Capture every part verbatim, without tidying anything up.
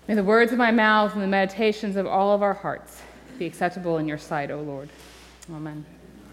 May the words of my mouth and the meditations of all of our hearts be acceptable in your sight, O Lord. Amen.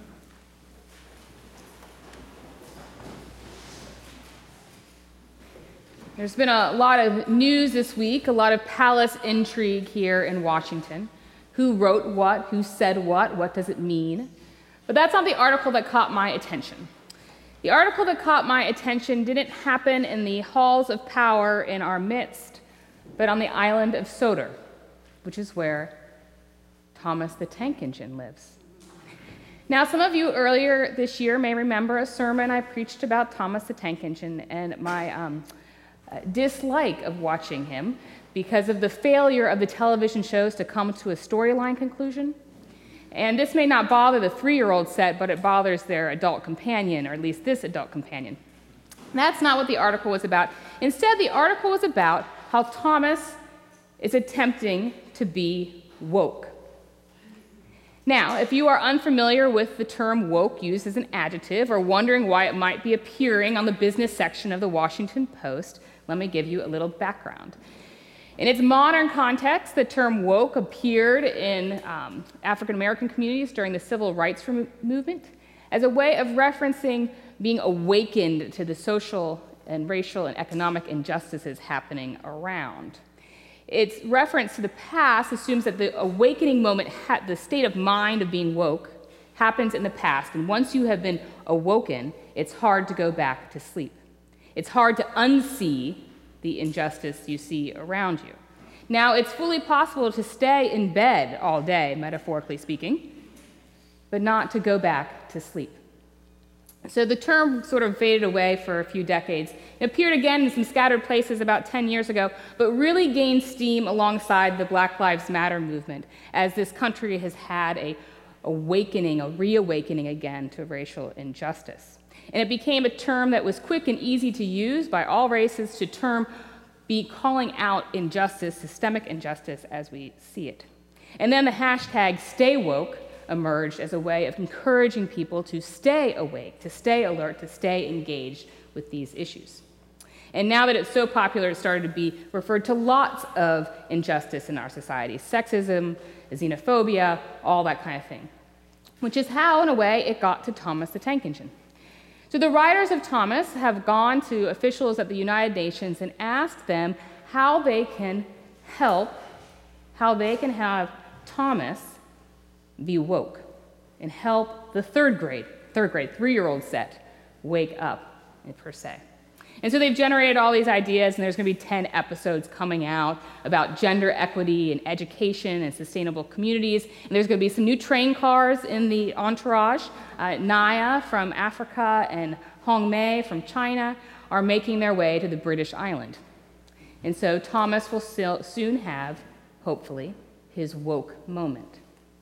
There's been a lot of news this week, a lot of palace intrigue here in Washington. Who wrote what? Who said what? What does it mean? But that's not the article that caught my attention. The article that caught my attention didn't happen in the halls of power in our midst, but on the island of Sodor, which is where Thomas the Tank Engine lives. Now, some of you earlier this year may remember a sermon I preached about Thomas the Tank Engine and my um, uh, dislike of watching him because of the failure of the television shows to come to a storyline conclusion. And this may not bother the three-year-old set, but it bothers their adult companion, or at least this adult companion. That's not what the article was about. Instead, the article was about how Thomas is attempting to be woke. Now, if you are unfamiliar with the term woke used as an adjective or wondering why it might be appearing on the business section of the Washington Post, let me give you a little background. In its modern context, the term woke appeared in um, African American communities during the civil rights movement as a way of referencing being awakened to the social and racial and economic injustices happening around. Its reference to the past assumes that the awakening moment, ha- the state of mind of being woke, happens in the past, and once you have been awoken, it's hard to go back to sleep. It's hard to unsee the injustice you see around you. Now, it's fully possible to stay in bed all day, metaphorically speaking, but not to go back to sleep. So the term sort of faded away for a few decades. It appeared again in some scattered places about ten years ago, but really gained steam alongside the Black Lives Matter movement as this country has had a awakening, a reawakening again to racial injustice. And it became a term that was quick and easy to use by all races to term be calling out injustice, systemic injustice as we see it. And then the hashtag Stay Woke emerged as a way of encouraging people to stay awake, to stay alert, to stay engaged with these issues. And now that it's so popular, it started to be referred to lots of injustice in our society, sexism, xenophobia, all that kind of thing, which is how, in a way, it got to Thomas the Tank Engine. So the writers of Thomas have gone to officials at the United Nations and asked them how they can help, how they can have Thomas be woke and help the third grade, third grade, three-year-old set wake up, per se. And so they've generated all these ideas, and there's going to be ten episodes coming out about gender equity and education and sustainable communities. And there's going to be some new train cars in the entourage. Uh, Naya from Africa and Hong Mei from China are making their way to the British island. And so Thomas will still soon have, hopefully, his woke moment.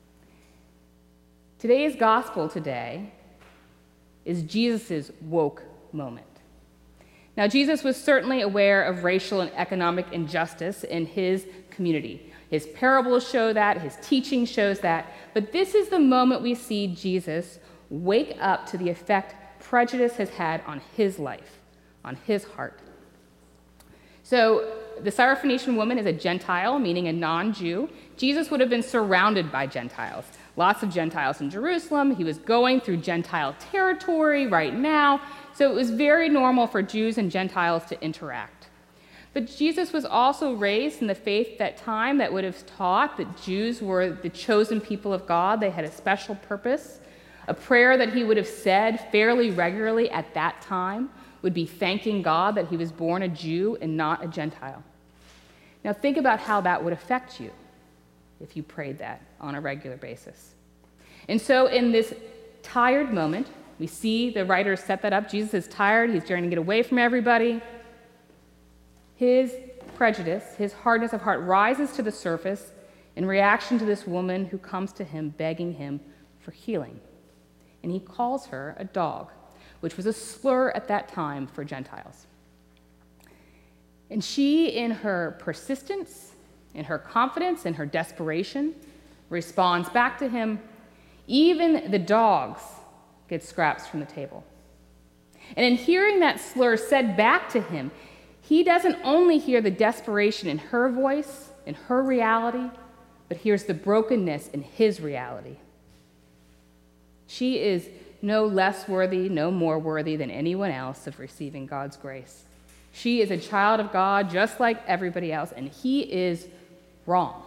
Today's gospel today is Jesus' woke moment. Now, Jesus was certainly aware of racial and economic injustice in his community. His parables show that, his teaching shows that, but this is the moment we see Jesus wake up to the effect prejudice has had on his life, on his heart. So, the Syrophoenician woman is a Gentile, meaning a non-Jew. Jesus would have been surrounded by Gentiles. Lots of Gentiles in Jerusalem. He was going through Gentile territory right now. So it was very normal for Jews and Gentiles to interact. But Jesus was also raised in the faith at that time that would have taught that Jews were the chosen people of God. They had a special purpose. A prayer that he would have said fairly regularly at that time would be thanking God that he was born a Jew and not a Gentile. Now think about how that would affect you if you prayed that on a regular basis. And so in this tired moment, we see the writers set that up. Jesus is tired. He's trying to get away from everybody. His prejudice, his hardness of heart rises to the surface in reaction to this woman who comes to him begging him for healing. And he calls her a dog, which was a slur at that time for Gentiles. And she, in her persistence, in her confidence, in her desperation, responds back to him, "Even the dogs get scraps from the table." And in hearing that slur said back to him, he doesn't only hear the desperation in her voice, in her reality, but hears the brokenness in his reality. She is no less worthy, no more worthy than anyone else of receiving God's grace. She is a child of God just like everybody else, and he is wrong.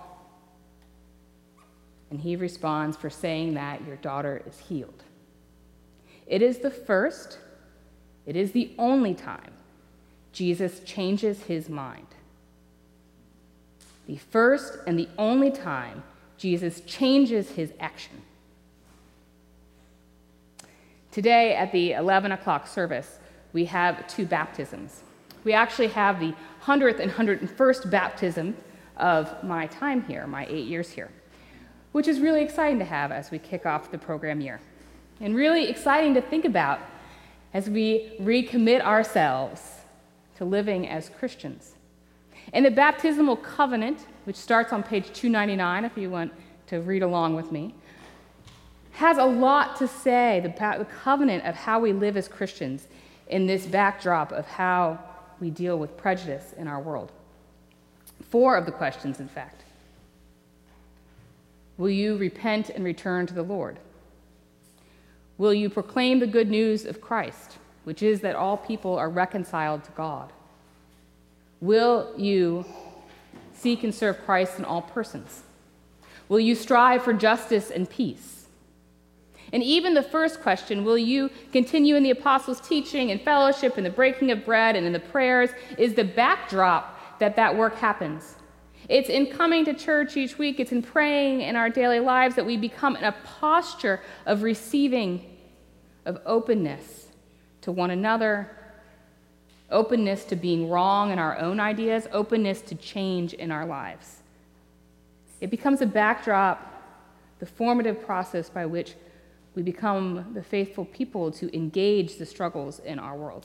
And he responds for saying that your daughter is healed. It is the first, it is the only time Jesus changes his mind. The first and the only time Jesus changes his action. Today at the eleven o'clock service, we have two baptisms. We actually have the hundredth and one hundred first baptism of my time here, my eight years here, which is really exciting to have as we kick off the program year. And really exciting to think about as we recommit ourselves to living as Christians. And the baptismal covenant, which starts on page two ninety-nine if you want to read along with me, has a lot to say, the, the covenant of how we live as Christians in this backdrop of how we deal with prejudice in our world. Four of the questions, in fact. Will you repent and return to the Lord? Will you proclaim the good news of Christ, which is that all people are reconciled to God? Will you seek and serve Christ in all persons? Will you strive for justice and peace? And even the first question, will you continue in the apostles' teaching and fellowship and the breaking of bread and in the prayers, is the backdrop that that work happens. It's in coming to church each week, it's in praying in our daily lives that we become in a posture of receiving, of openness to one another, openness to being wrong in our own ideas, openness to change in our lives. It becomes a backdrop, the formative process by which we become the faithful people to engage the struggles in our world.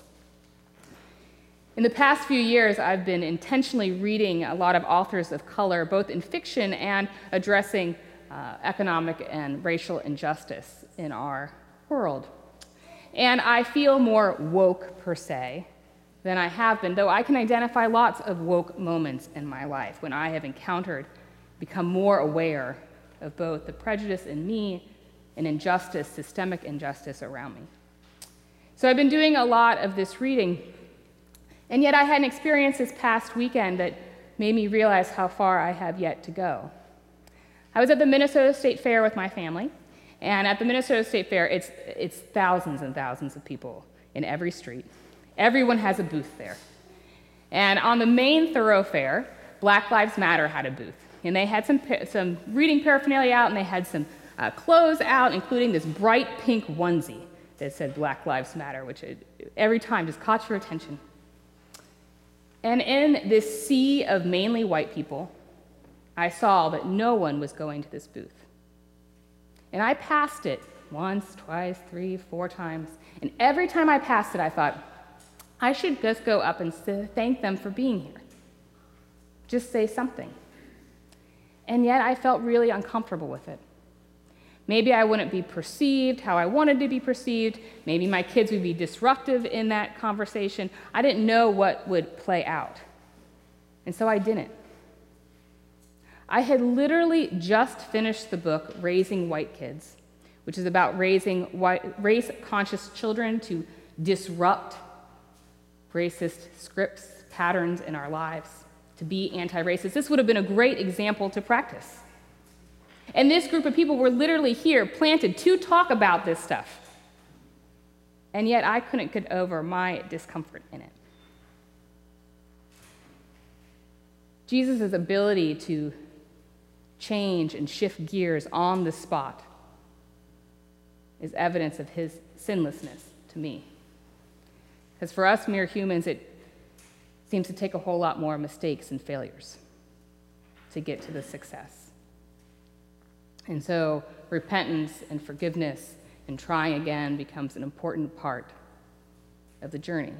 In the past few years, I've been intentionally reading a lot of authors of color, both in fiction and addressing uh, economic and racial injustice in our world. And I feel more woke, per se, than I have been, though I can identify lots of woke moments in my life when I have encountered, become more aware of both the prejudice in me and injustice, systemic injustice around me. So I've been doing a lot of this reading, and yet I had an experience this past weekend that made me realize how far I have yet to go. I was at the Minnesota State Fair with my family, and at the Minnesota State Fair, it's, it's thousands and thousands of people in every street. Everyone has a booth there. And on the main thoroughfare, Black Lives Matter had a booth, and they had some, some reading paraphernalia out, and they had some Uh, clothes out, including this bright pink onesie that said Black Lives Matter, which it, every time just caught your attention. And in this sea of mainly white people, I saw that no one was going to this booth. And I passed it once, twice, three, four times, and every time I passed it, I thought, I should just go up and thank them for being here. Just say something. And yet I felt really uncomfortable with it. Maybe I wouldn't be perceived how I wanted to be perceived. Maybe my kids would be disruptive in that conversation. I didn't know what would play out. And so I didn't. I had literally just finished the book, Raising White Kids, which is about raising white, race-conscious children to disrupt racist scripts, patterns in our lives, to be anti-racist. This would have been a great example to practice. And this group of people were literally here, planted to talk about this stuff. And yet I couldn't get over my discomfort in it. Jesus' ability to change and shift gears on the spot is evidence of his sinlessness to me. Because for us mere humans, it seems to take a whole lot more mistakes and failures to get to the success. And so repentance and forgiveness and trying again becomes an important part of the journey,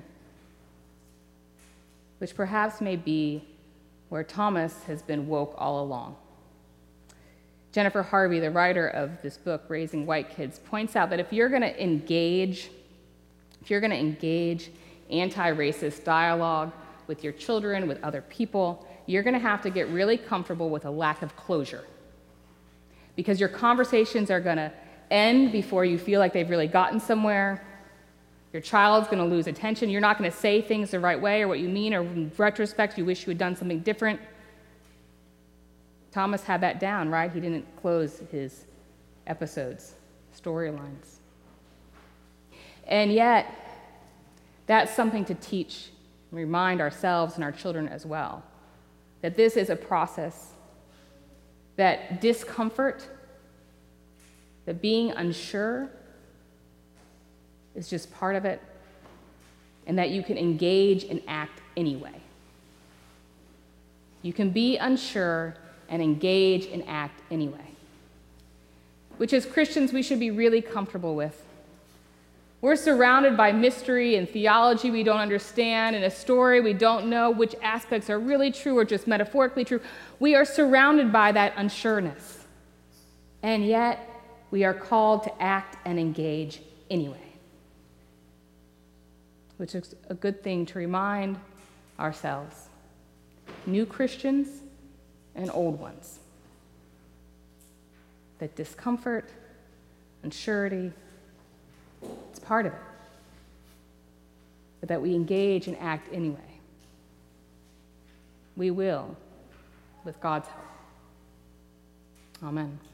which perhaps may be where Thomas has been woke all along. Jennifer Harvey, the writer of this book, Raising White Kids, points out that if you're going to engage, if you're going to engage anti-racist dialogue, with your children, with other people, you're going to have to get really comfortable with a lack of closure. Because your conversations are going to end before you feel like they've really gotten somewhere. Your child's going to lose attention. You're not going to say things the right way or what you mean, or in retrospect, you wish you had done something different. Thomas had that down, right? He didn't close his episodes, storylines. And yet, that's something to teach and remind ourselves and our children as well, that this is a process, that discomfort, that being unsure is just part of it, and that you can engage and act anyway. You can be unsure and engage and act anyway, which as Christians we should be really comfortable with. We're surrounded by mystery and theology we don't understand, and a story we don't know which aspects are really true or just metaphorically true. We are surrounded by that unsureness, and yet we are called to act and engage anyway, which is a good thing to remind ourselves, new Christians and old ones, that discomfort, unsurety, it's part of it, but that we engage and act anyway. We will, with God's help. Amen.